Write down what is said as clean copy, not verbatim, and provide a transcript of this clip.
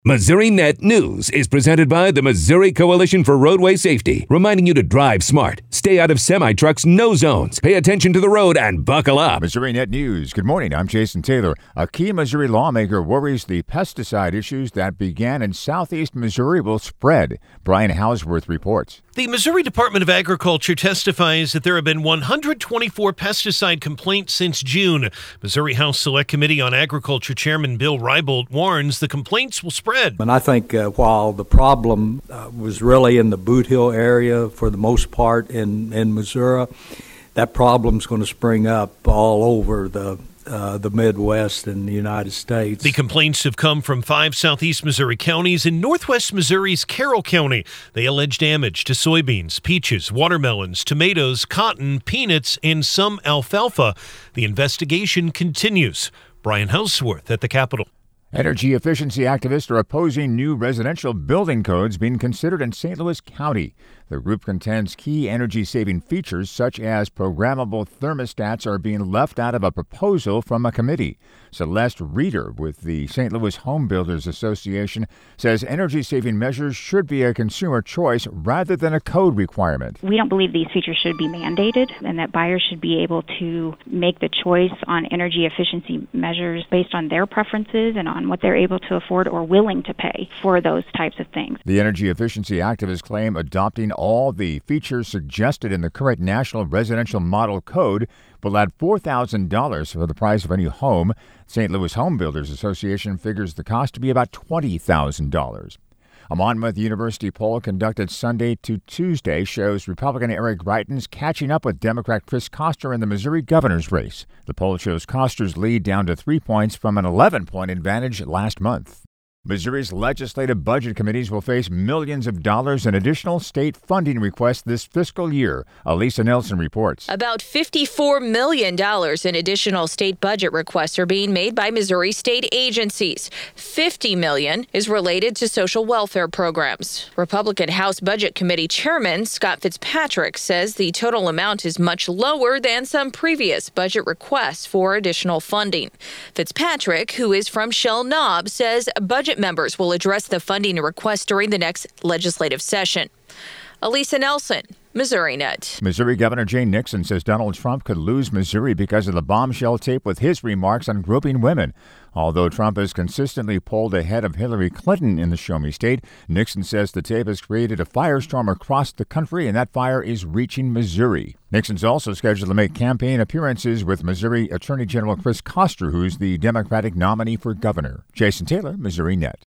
Missouri Net News is presented by the Missouri Coalition for Roadway Safety, reminding you to drive smart, stay out of semi-trucks, no zones, pay attention to the road, and buckle up. Missouri Net News. Good morning. I'm Jason Taylor. A key Missouri lawmaker worries the pesticide issues that began in southeast Missouri will spread. Brian Hausworth reports. The Missouri Department of Agriculture testifies that there have been 124 pesticide complaints since June. Missouri House Select Committee on Agriculture Chairman Bill Reibold warns the complaints will spread. And I think while the problem was really in the Boot Hill area for the most part in Missouri, that problem's going to spring up all over the Midwest and the United States. The complaints have come from 5 southeast Missouri counties and northwest Missouri's Carroll County. They allege damage to soybeans, peaches, watermelons, tomatoes, cotton, peanuts, and some alfalfa. The investigation continues. Brian Hausworth at the Capitol. Energy efficiency activists are opposing new residential building codes being considered in St. Louis County. The group contends key energy-saving features such as programmable thermostats are being left out of a proposal from a committee. Celeste Reeder with the St. Louis Home Builders Association says energy-saving measures should be a consumer choice rather than a code requirement. We don't believe these features should be mandated and that buyers should be able to make the choice on energy efficiency measures based on their preferences and on what they're able to afford or willing to pay for those types of things. The energy efficiency activists claim adopting all the features suggested in the current National Residential Model Code will add $4,000 for the price of a new home. St. Louis Home Builders Association figures the cost to be about $20,000. A Monmouth University poll conducted Sunday to Tuesday shows Republican Eric Greitens catching up with Democrat Chris Koster in the Missouri governor's race. The poll shows Koster's lead down to 3 points from an 11-point advantage last month. Missouri's legislative budget committees will face millions of dollars in additional state funding requests this fiscal year. Elisa Nelson reports. About $54 million in additional state budget requests are being made by Missouri state agencies. $50 million is related to social welfare programs. Republican House Budget Committee Chairman Scott Fitzpatrick says the total amount is much lower than some previous budget requests for additional funding. Fitzpatrick, who is from Shell Knob, says budget members will address the funding request during the next legislative session. Elisa Nelson, Missouri Net. Missouri Governor Jay Nixon says Donald Trump could lose Missouri because of the bombshell tape with his remarks on groping women. Although Trump has consistently pulled ahead of Hillary Clinton in the Show Me State, Nixon says the tape has created a firestorm across the country, and that fire is reaching Missouri. Nixon's also scheduled to make campaign appearances with Missouri Attorney General Chris Koster, who's the Democratic nominee for governor. Jason Taylor, Missouri Net.